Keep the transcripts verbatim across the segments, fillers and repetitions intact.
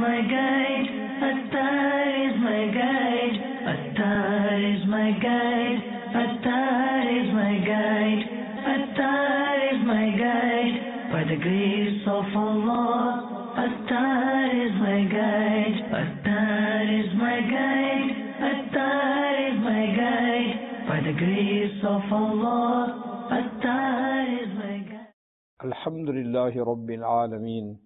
my guide, Attar is my guide, Attar is my guide, Attar is my guide, Attar is my guide. By the grace of Allah, Attar is my guide, Attar is my guide, Attar is my guide. By the grace of Allah, Attar is my guide. Alhamdulillahi Rabbil Alameen.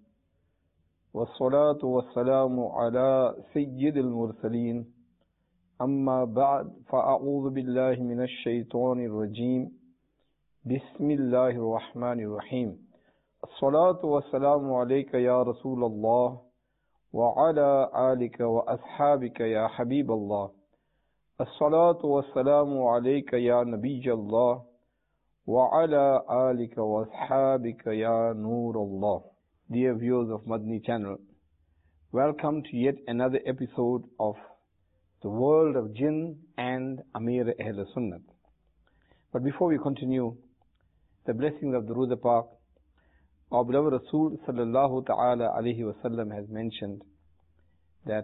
والصلاة والسلام على سيد المرسلين أما بعد فأعوذ بالله من الشيطان الرجيم بسم الله الرحمن الرحيم الصلاة والسلام عليك يا رسول الله وعلى آلك وأصحابك يا حبيب الله الصلاة والسلام عليك يا نبي الله وعلى آلك وأصحابك يا نور الله. Dear viewers of Madani channel, welcome to yet another episode of the world of Jinn and Amir Ahl Sunnah. But before we continue, the blessings of the Durood Pak, our beloved Rasul sallallahu ta'ala alayhi wa sallam has mentioned that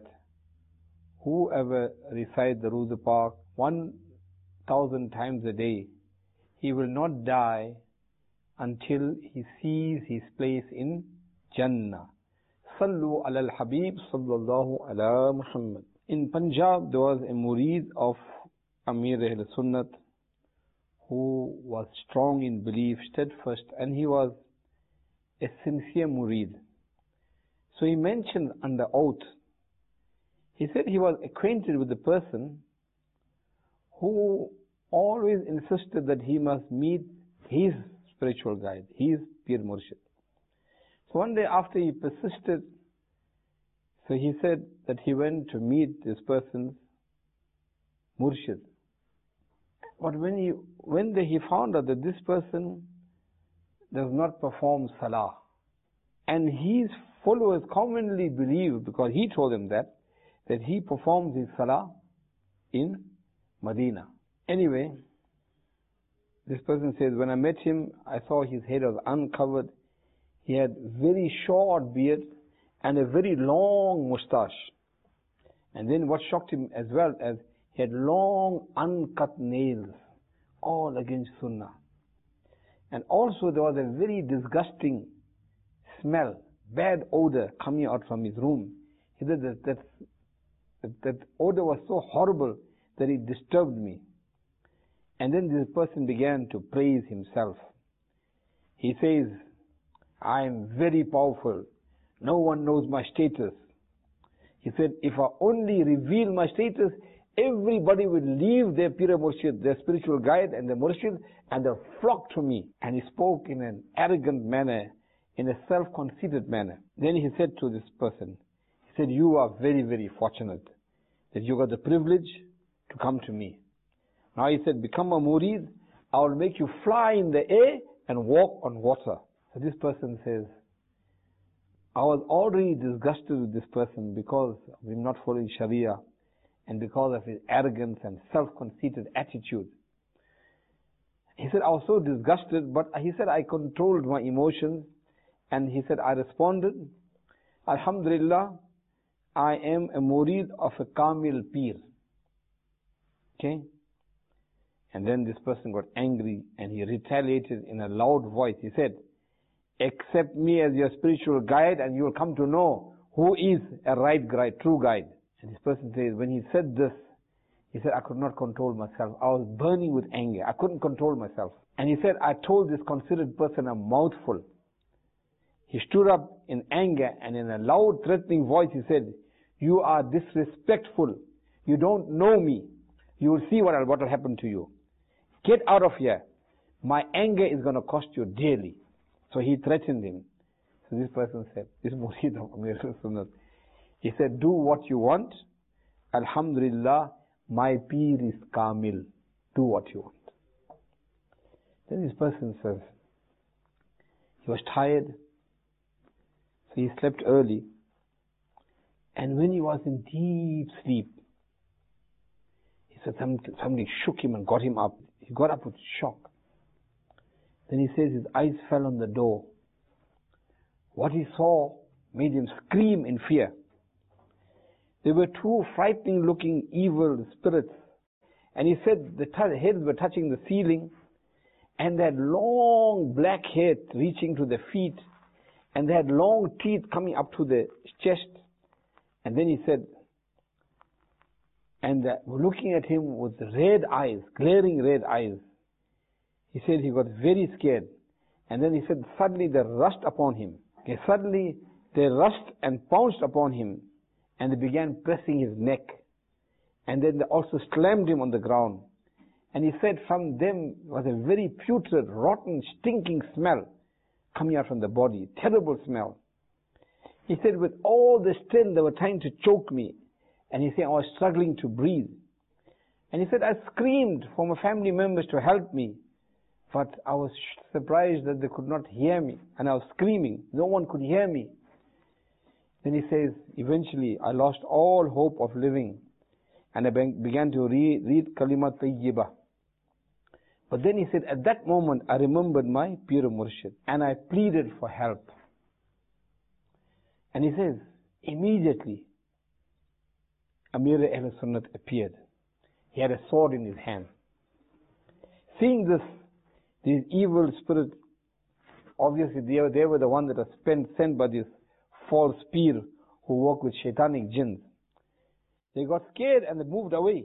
whoever recites the Durood Pak one thousand times a day, he will not die until he sees his place in Jannah. Sallu ala al-Habib sallallahu ala Muhammad. In Punjab, there was a murid of Amir Ahl Sunnah who was strong in belief, steadfast, and he was a sincere murid. So he mentioned under oath, he said he was acquainted with the person who always insisted that he must meet his spiritual guide, his Pir Murshid. So one day after he persisted, so he said that he went to meet this person's Murshid. But when he went there, he found out that this person does not perform Salah. And his followers commonly believe, because he told them that, that he performs his Salah in Medina. Anyway, this person says, when I met him, I saw his head was uncovered. He had very short beard and a very long moustache. And then what shocked him as well as he had long uncut nails, all against Sunnah. And also there was a very disgusting smell, bad odor coming out from his room. He said that that, that, that odor was so horrible that it disturbed me. And then this person began to praise himself. He says, I am very powerful. No one knows my status. He said, if I only reveal my status, everybody will leave their Pir Murshid, their spiritual guide and their Murshid, and they'll flock to me. And he spoke in an arrogant manner, in a self-conceited manner. Then he said to this person, he said, you are very, very fortunate that you got the privilege to come to me. Now he said, become a murid, I will make you fly in the air and walk on water. So this person says, I was already disgusted with this person because of him not following Sharia and because of his arrogance and self-conceited attitude. He said, I was so disgusted, but he said, I controlled my emotions, and he said, I responded, Alhamdulillah, I am a murid of a Kamil Pir. Okay? And then this person got angry and he retaliated in a loud voice. He said, accept me as your spiritual guide and you will come to know who is a right guide, true guide. And this person says, when he said this, he said, I could not control myself. I was burning with anger. I couldn't control myself. And he said, I told this considered person a mouthful. He stood up in anger and in a loud threatening voice he said, you are disrespectful. You don't know me. You will see what what will happen to you. Get out of here. My anger is going to cost you dearly. So he threatened him. So this person said, this murid of Amir Ahl Sunnah, he said, do what you want. Alhamdulillah, my Pir is Kamil. Do what you want. Then this person says, he was tired, so he slept early. And when he was in deep sleep, he said somebody, somebody shook him and got him up. He got up with shock. Then he says his eyes fell on the door. What he saw made him scream in fear. There were two frightening looking evil spirits. And he said the t- heads were touching the ceiling, and they had long black hair reaching to their feet, and they had long teeth coming up to the chest. And then he said, and uh, looking at him with red eyes, glaring red eyes, he said he got very scared. And then he said suddenly they rushed upon him. Okay, suddenly they rushed and pounced upon him, and they began pressing his neck. And then they also slammed him on the ground. And he said from them was a very putrid, rotten, stinking smell coming out from the body. Terrible smell. He said with all the strength they were trying to choke me. And he said I was struggling to breathe. And he said I screamed for my family members to help me. But I was surprised that they could not hear me. And I was screaming. No one could hear me. Then he says, eventually I lost all hope of living. And I began to read, read Kalimat Tayyibah. But then he said, at that moment I remembered my Pir Murshid. And I pleaded for help. And he says, immediately Amir Ahl Sunnat appeared. He had a sword in his hand. Seeing this, these evil spirits, obviously they were, they were the ones that were spent, sent by this false pir who work with shaitanic jinns. They got scared and they moved away.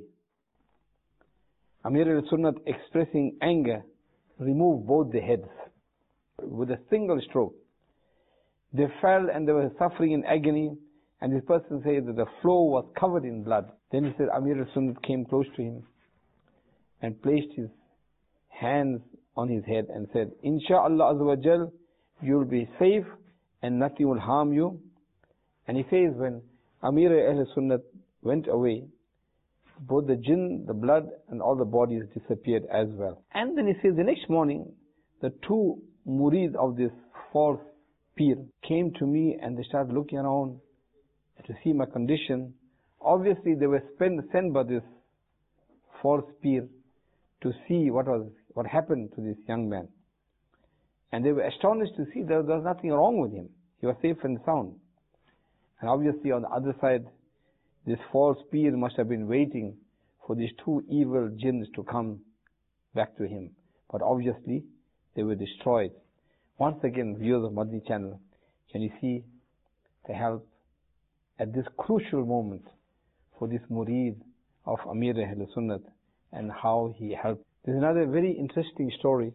Amir al-Sunnat, expressing anger, removed both the heads with a single stroke. They fell and they were suffering in agony, and this person said that the floor was covered in blood. Then he said Amir al-Sunnat came close to him and placed his hands on his head and said, Insha'Allah Azza wa Jal, you will be safe and nothing will harm you. And he says when Amir Ahl Sunnat went away, both the jinn, the blood and all the bodies disappeared as well. And then he says the next morning, the two murid of this false pir came to me and they started looking around to see my condition. Obviously they were spent, sent by this false pir to see what was what happened to this young man. And they were astonished to see that there was nothing wrong with him. He was safe and sound. And obviously on the other side, this false pir must have been waiting for these two evil jinns to come back to him. But obviously, they were destroyed. Once again, viewers of Madani channel, can you see the help at this crucial moment for this murid of Amir Ahl Sunnat and how he helped. There's another very interesting story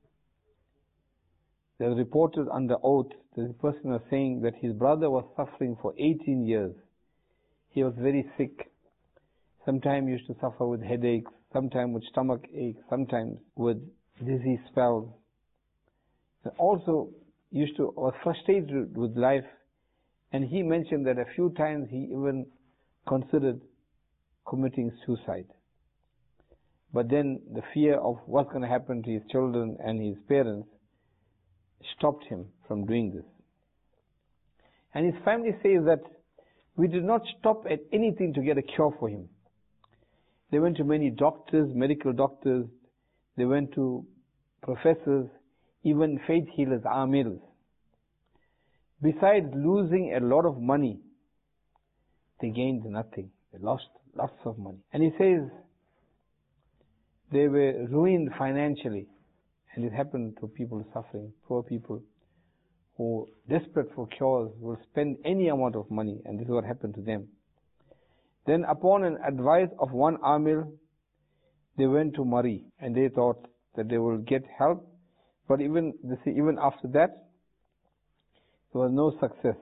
that was reported under oath. The person was saying that his brother was suffering for eighteen years. He was very sick. Sometimes used to suffer with headaches, sometimes with stomach aches, sometimes with dizzy spells. And also used to was frustrated with life. And he mentioned that a few times he even considered committing suicide. But then the fear of what's going to happen to his children and his parents stopped him from doing this. And his family says that we did not stop at anything to get a cure for him. They went to many doctors, medical doctors. They went to professors, even faith healers, amirs. Besides losing a lot of money, they gained nothing. They lost lots of money. And he says they were ruined financially. And it happened to people suffering, poor people who, desperate for cures, will spend any amount of money, and this is what happened to them. Then upon an advice of one Amir, they went to Mari, and they thought that they will get help, but even, they say, even after that, there was no success.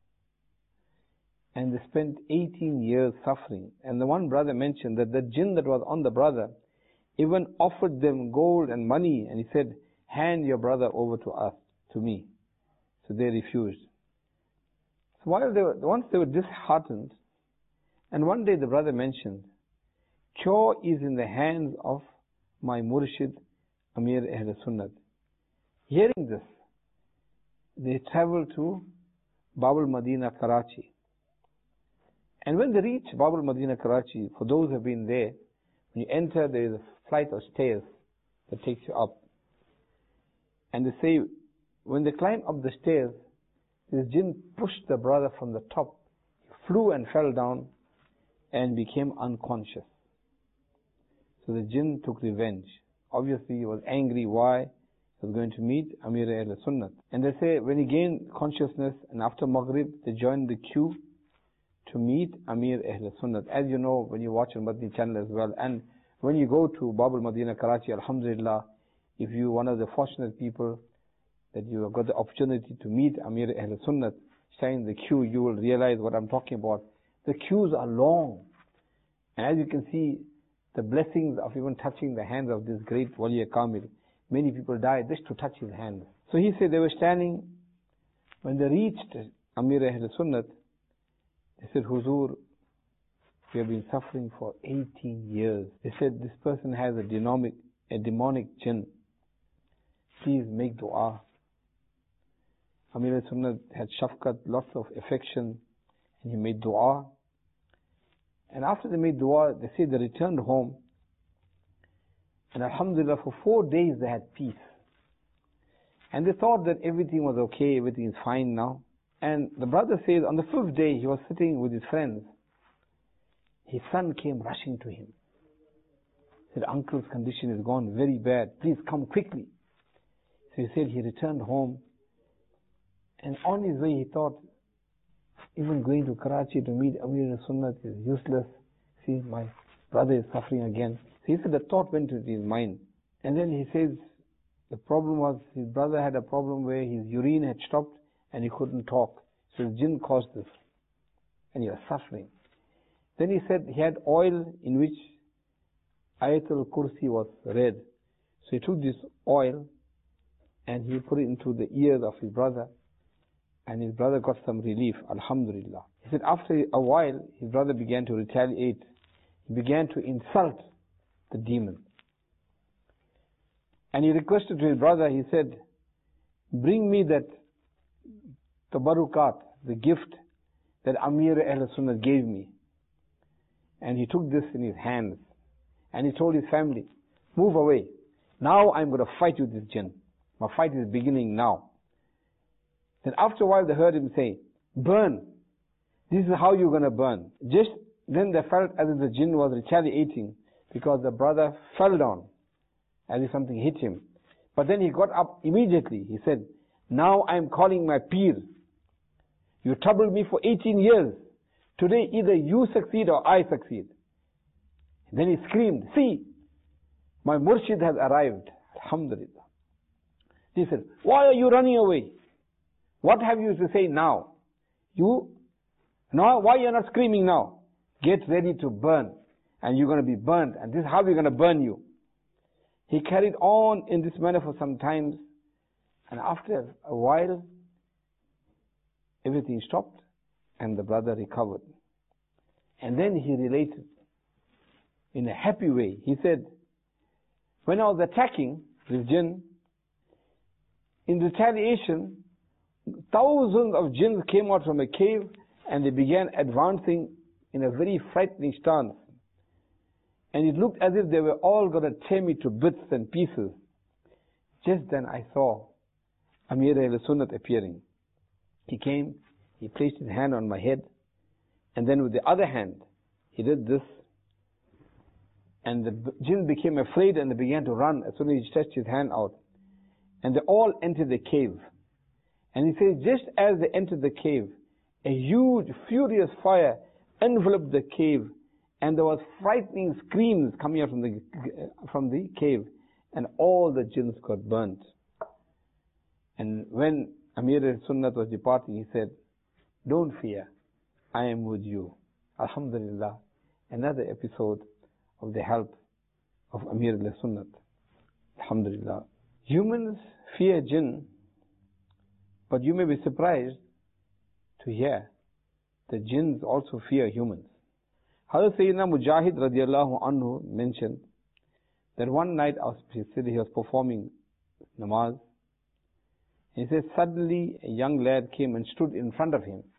And they spent eighteen years suffering. And the one brother mentioned that the jinn that was on the brother even offered them gold and money, and he said, hand your brother over to us, to me. So they refused. So while they were, once they were disheartened, and one day the brother mentioned, cure is in the hands of my Murshid, Amir Ahl Sunnat. Hearing this, they traveled to Bab al-Madina, Karachi. And when they reached Bab al-Madina, Karachi, for those who have been there, when you enter, there is a flight of stairs that takes you up. And they say, when they climb up the stairs, this jinn pushed the brother from the top. He flew and fell down and became unconscious. So the jinn took revenge. Obviously he was angry. Why? He was going to meet Amir Ahl Sunnat. And they say when he gained consciousness and after Maghrib, they joined the queue to meet Amir Ahl Sunnat. As you know, when you watch on Madni channel as well, and when you go to Bab al-Madinah, Karachi, alhamdulillah, if you're one of the fortunate people that you have got the opportunity to meet Amir Ahl Sunnat, stand in the queue, you will realize what I'm talking about. The queues are long. And as you can see, the blessings of even touching the hands of this great Wali Kamil. Many people died just to touch his hand. So he said they were standing. When they reached Amir Ahl Sunnat, they said, Huzur, we have been suffering for eighteen years. They said, this person has a demonic, a demonic jinn. Please make dua. Amir Ahl Sunnat had shafqat, lots of affection, and he made dua. And after they made dua, they say they returned home. And alhamdulillah, for four days they had peace. And they thought that everything was okay, everything is fine now. And the brother says on the fifth day he was sitting with his friends. His son came rushing to him. He said, uncle's condition is gone very bad. Please come quickly. So he said he returned home. And on his way he thought, even going to Karachi to meet Amir Sunnat is useless. See, my brother is suffering again. So he said the thought went into his mind. And then he says the problem was his brother had a problem where his urine had stopped and he couldn't talk. So the jinn caused this. And he was suffering. Then he said he had oil in which Ayatul Kursi was read. So he took this oil and he put it into the ears of his brother. And his brother got some relief, alhamdulillah. He said after a while, his brother began to retaliate. He began to insult the demon. And he requested to his brother, he said, bring me that tabarukat, the gift that Amir Ahl Sunnat gave me. And he took this in his hands. And he told his family, move away. Now I'm going to fight with this jinn. My fight is beginning now. Then after a while they heard him say, burn. This is how you're going to burn. Just then they felt as if the jinn was retaliating because the brother fell down as if something hit him. But then he got up immediately. He said, now I'm calling my peer. You troubled me for eighteen years. Today either you succeed or I succeed. And then he screamed, see, my murshid has arrived. Alhamdulillah. He said, why are you running away? What have you to say now? You, now, why you're not screaming now? Get ready to burn. And you're going to be burned. And this is how we're going to burn you. He carried on in this manner for some time. And after a while, everything stopped. And the brother recovered. And then he related in a happy way. He said, when I was attacking this jinn, in retaliation, thousands of jinns came out from a cave and they began advancing in a very frightening stance. And it looked as if they were all going to tear me to bits and pieces. Just then I saw Amir Ahl Sunnat appearing. He came, he placed his hand on my head, and then with the other hand, he did this. And the jinn became afraid and they began to run as soon as he stretched his hand out. And they all entered the cave. And he says, just as they entered the cave, a huge, furious fire enveloped the cave, and there was frightening screams coming out from the from the cave, and all the jinns got burnt. And when Amir Sunnat was departing, he said, don't fear, I am with you. Alhamdulillah, another episode of the help of Amir Sunnat. Alhamdulillah. Humans fear jinn, but you may be surprised to hear that jinns also fear humans. Hazrat Sayyidina Mujahid radiallahu anhu mentioned that one night he said he was performing namaz. He said suddenly a young lad came and stood in front of him.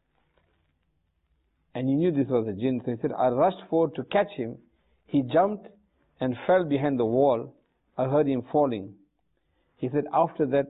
And he knew this was a jinn. So he said, I rushed forward to catch him. He jumped and fell behind the wall. I heard him falling. He said after that,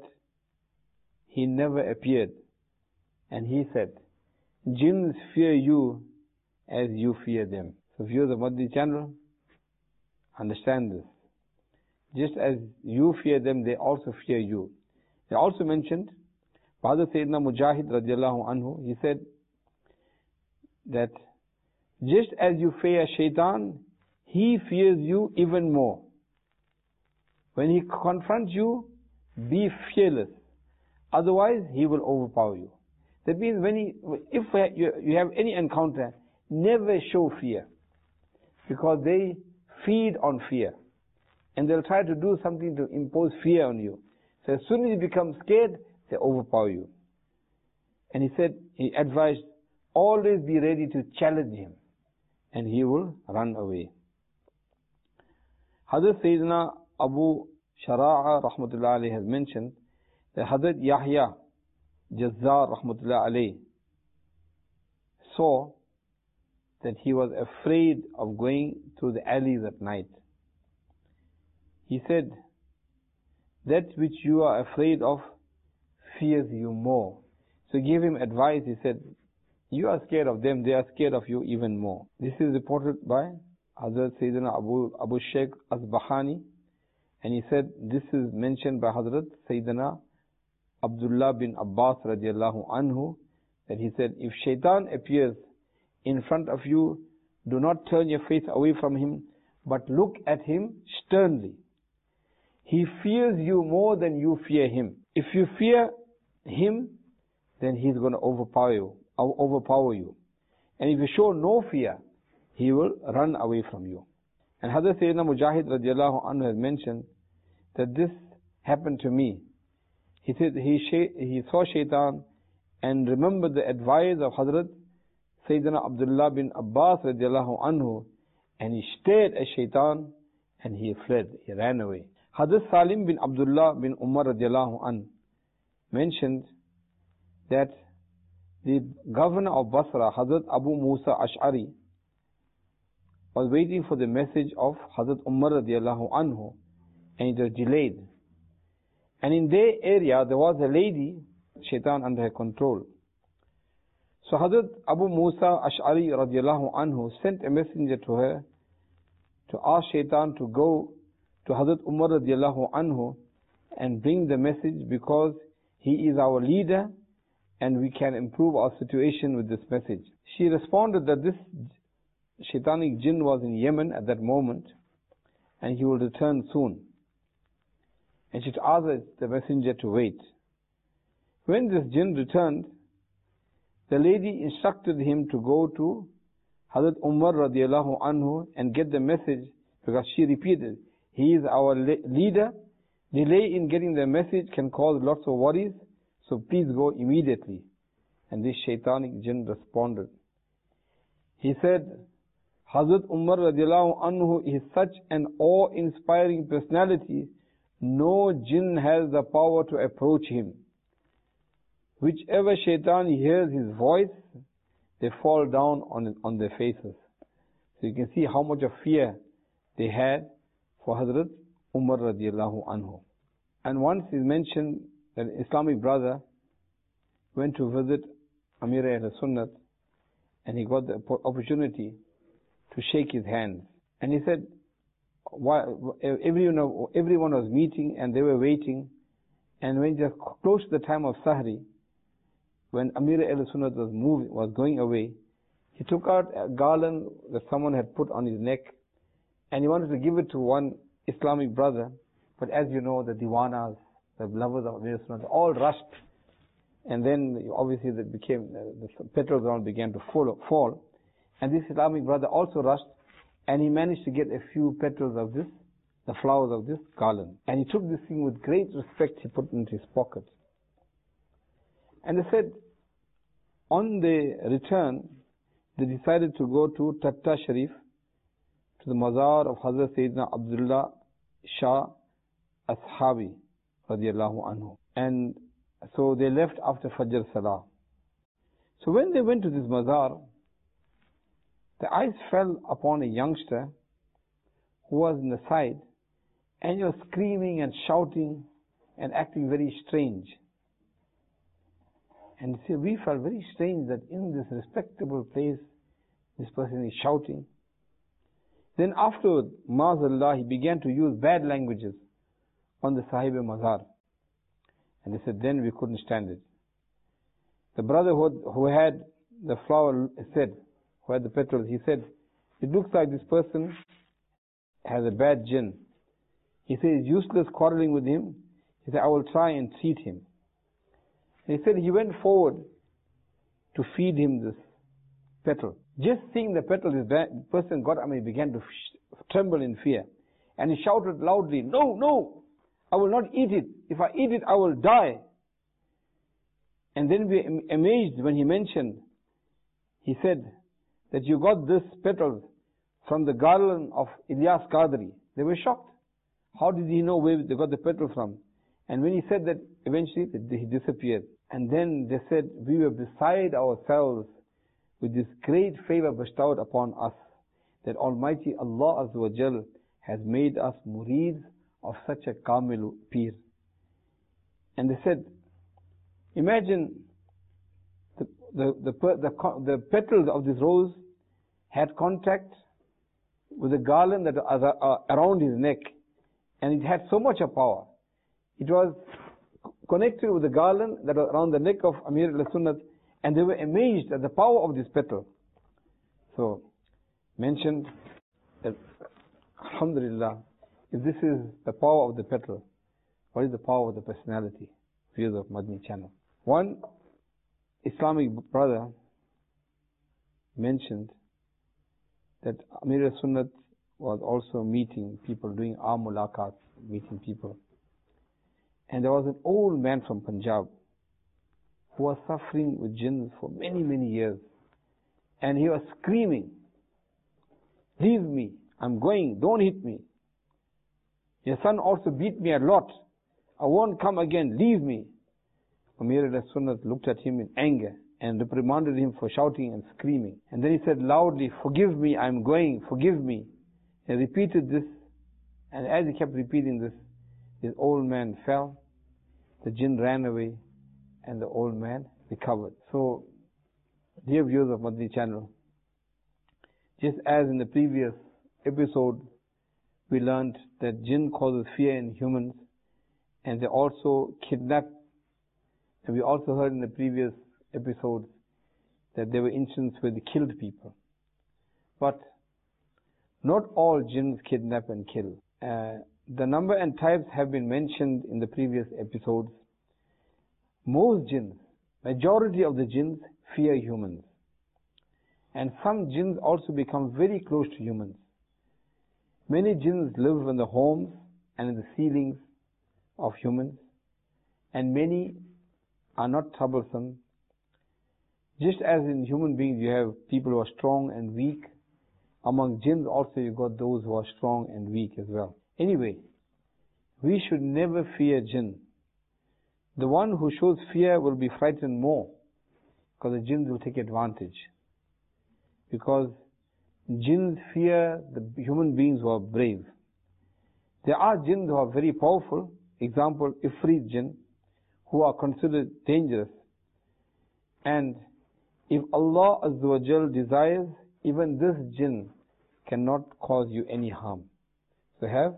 he never appeared. And he said, jinns fear you as you fear them. So viewers of Madani channel, understand this. Just as you fear them, they also fear you. They also mentioned, Father Sayyidina Mujahid radiallahu anhu, he said that just as you fear shaitan, he fears you even more. When he confronts you, be fearless. Otherwise, he will overpower you. That means when he, if you have any encounter, never show fear. Because they feed on fear. And they'll try to do something to impose fear on you. So as soon as you become scared, they overpower you. And he said, he advised, always be ready to challenge him. And he will run away. Hazrat Sayyidina Abu Shara'a rahmatullah alayhi has mentioned that Hazrat Yahya Jazzar rahmatullah alayhi saw that he was afraid of going through the alleys at night. He said, that which you are afraid of fears you more. So he gave him advice. He said, you are scared of them, they are scared of you even more. This is reported by Hazrat Sayyidina Abu, Abu Shaykh Asbahani, and he said, this is mentioned by Hazrat Sayyidina Abdullah bin Abbas radiallahu anhu, that he said, if shaitan appears in front of you, do not turn your face away from him, but look at him sternly. He fears you more than you fear him. If you fear him, then he's going to overpower you, overpower you. And if you show no fear, he will run away from you. And Hazrat Sayyidina Mujahid radiallahu anhu has mentioned that this happened to me. He said he, he saw shaitan and remembered the advice of Hazrat Sayyidina Abdullah bin Abbas radiallahu anhu, and he stared at shaitan and he fled, he ran away. Hazrat Salim bin Abdullah bin Umar radiallahu anhu mentioned that the governor of Basra, Hazrat Abu Musa Ash'ari, was waiting for the message of Hazrat Umar radiallahu anhu, and it was delayed. And in their area there was a lady, shaitan under her control. So Hazrat Abu Musa Ash'ari radiallahu anhu sent a messenger to her to ask shaitan to go to Hazrat Umar radiallahu anhu and bring the message, because he is our leader and we can improve our situation with this message. She responded that this shaitanic jinn was in Yemen at that moment and he will return soon. And she asked the messenger to wait. When this jinn returned, the lady instructed him to go to Hazrat Umar radiallahu anhu and get the message, because she repeated, he is our leader. Delay in getting the message can cause lots of worries, so please go immediately. And this shaitanic jinn responded. He said, Hazrat Umar radiallahu anhu is such an awe-inspiring personality, no jinn has the power to approach him. Whichever shaitan hears his voice, they fall down on, on their faces. So you can see how much of fear they had for Hazrat Umar radiallahu anhu. And once is mentioned that an Islamic brother went to visit Amir al-Sunnat, and he got the opportunity to shake his hands. And he said, why, everyone, everyone was meeting and they were waiting, and when just close to the time of Sahri, when Amir al-Sunnat was moving, was going away, he took out a garland that someone had put on his neck, and he wanted to give it to one Islamic brother. But as you know, the diwanas, the lovers of Amir al-Sunnat, all rushed, and then obviously that became, uh, the petrol ground began to fall, fall, and this Islamic brother also rushed, and he managed to get a few petals of this, the flowers of this garland. And he took this thing with great respect, he put it into his pocket. And they said, on the return, they decided to go to Tatta Sharif, to the mazar of Hazrat Sayyidina Abdullah Shah Ashabi radiallahu anhu. And so they left after Fajr Salah. So when they went to this mazar, the eyes fell upon a youngster who was in the side, and he was screaming and shouting and acting very strange. And see, we felt very strange that in this respectable place, this person is shouting. Then afterward, Ma'azallah, he began to use bad languages on the Sahib Mazar. And they said, then we couldn't stand it. The brother who, who had the flower said, who had the petals, he said, it looks like this person has a bad jinn. He said, it's useless quarreling with him. He said, I will try and treat him. And he said, he went forward to feed him this petal. Just seeing the petal, this bad person got up and he began to tremble in fear. And he shouted loudly, no, no, I will not eat it. If I eat it, I will die. And then we were amazed when he mentioned, he said that you got this petal from the garland of Ilyas Qadri. They were shocked. How did he know where they got the petal from? And when he said that, eventually he disappeared. And then they said, we were beside ourselves with this great favor bestowed upon us, that Almighty Allah Azza wa Jal has made us murids of such a Kamil Peer. And they said, imagine the, the, the, the, the petals of this rose had contact with the garland that was around his neck, and it had so much of power. It was connected with the garland that was around the neck of Amir al-Sunnat, and they were amazed at the power of this petal. So, mentioned that, alhamdulillah, if this is the power of the petal, what is the power of the personality? Viewers of Madani channel. One Islamic brother mentioned that Amir al-Sunnat was also meeting people, doing ar-mulaqat, meeting people. And there was an old man from Punjab who was suffering with jinns for many, many years. And he was screaming, leave me, I'm going, don't hit me. Your son also beat me a lot. I won't come again, leave me. Amir al-Sunnat looked at him in anger and reprimanded him for shouting and screaming. And then he said loudly, forgive me, I'm going, forgive me. He repeated this, and as he kept repeating this, this old man fell, the jinn ran away, and the old man recovered. So, dear viewers of Madani channel, just as in the previous episode, we learned that jinn causes fear in humans, and they also kidnap. And we also heard in the previous episodes that there were incidents where they killed people. But not all jinns kidnap and kill. Uh, the number and types have been mentioned in the previous episodes. Most jinns, majority of the jinns, fear humans. And some jinns also become very close to humans. Many jinns live in the homes and in the ceilings of humans, and many are not troublesome. Just as in human beings you have people who are strong and weak, among jinns also you got those who are strong and weak as well. Anyway, we should never fear jinn. The one who shows fear will be frightened more, because the jinns will take advantage. Because jinns fear the human beings who are brave. There are jinns who are very powerful. Example, Ifrit jinn, who are considered dangerous. And if Allah Azza wa Jal desires, even this jinn cannot cause you any harm. So have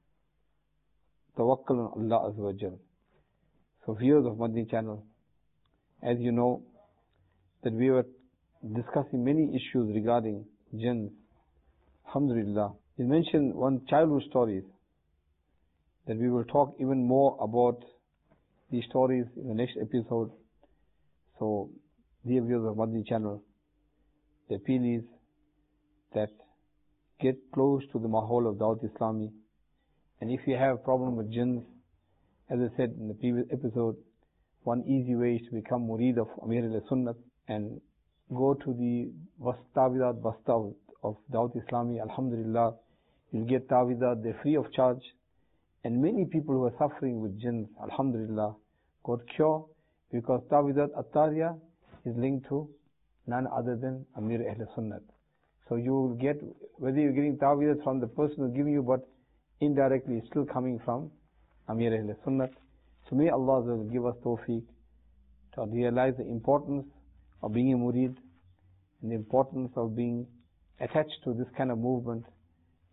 tawakkul on Allah Azza wa Jal. So viewers of Madani channel, as you know, that we were discussing many issues regarding jinns. Alhamdulillah. You mentioned one childhood stories, that we will talk even more about these stories in the next episode. So, dear viewers of Madani channel, the appeal is that get close to the mahal of Dawat Islami. And if you have problem with jinns, as I said in the previous episode, one easy way is to become murid of Amir al-Sunnat and go to the Tawidat Basta of Dawat Islami. Alhamdulillah, you'll get Tawidat, they're free of charge. And many people who are suffering with jinns, alhamdulillah, got cure, because Tawidat At-Tariya is linked to none other than Amir al-Sunnat. So you will get, whether you're getting Tawidat from the person who's giving you, but indirectly it's still coming from Amir al-Sunnat. So may Allah will give us tawfiq to realize the importance of being a murid and the importance of being attached to this kind of movement,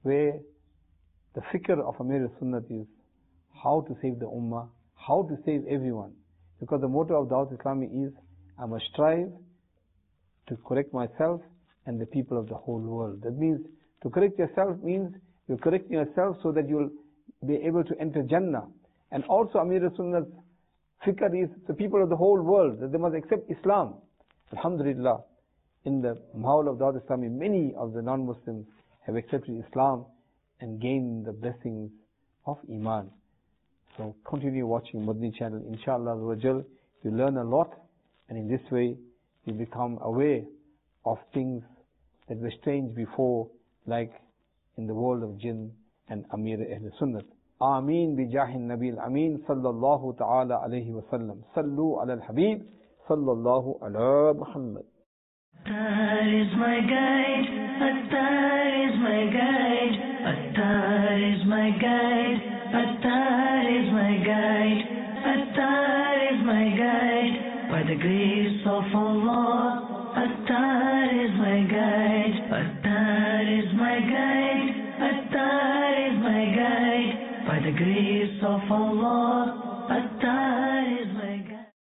where the fikr of Amir Sunnat is how to save the ummah, how to save everyone. Because the motto of Dawat Islami is, I must strive to correct myself and the people of the whole world. That means, to correct yourself means you're correcting yourself so that you'll be able to enter Jannah. And also Amir Sunnat's fikr is the people of the whole world, that they must accept Islam. Alhamdulillah, in the Mahal of Dawat Islami, many of the non-Muslims have accepted Islam and gained the blessings of Iman. So continue watching Madani channel. Inshallah, you learn a lot, and in this way you become aware of things that were strange before, like in the world of Jinn and Amir Ahl Sunnat. Ameen bi jahin Nabil Ameen sallallahu ta'ala alayhi wa sallam. Sallu ala al-Habib sallallahu ala Muhammad. Attar is my guide, Attar is my guide, Attar is my guide, Attar is my guide, Attar is my guide, by the grace of Allah, Attar is my guide, Attar is my guide, Attar is my guide, by the grace of Allah, Attar is my guide.